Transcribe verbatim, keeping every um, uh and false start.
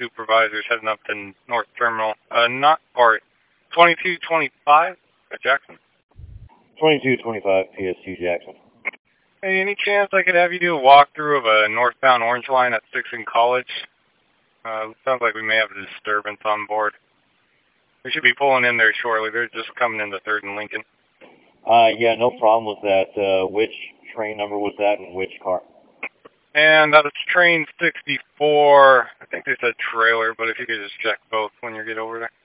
supervisors heading up to North Terminal. Uh, not, or twenty-two twenty-five at Jackson. twenty-two twenty-five P S T Jackson. Hey, any chance I could have you do a walkthrough of a northbound Orange Line at six in College? Uh, sounds like we may have a disturbance on board. We should be pulling in there shortly. They're just coming into third and Lincoln. Uh, yeah, no problem with that. Uh, which train number was that and which car? And that was train sixty-four. I think they said trailer, but if you could just check both when you get over there.